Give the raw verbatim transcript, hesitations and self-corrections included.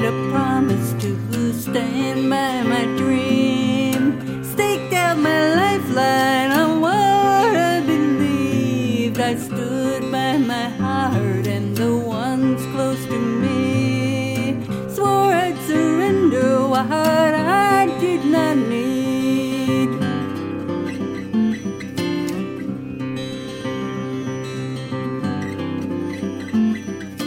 a promise to stand by my dream. Staked out my lifeline on what I believed. I stood by my heart and the ones close to me. Swore I'd surrender while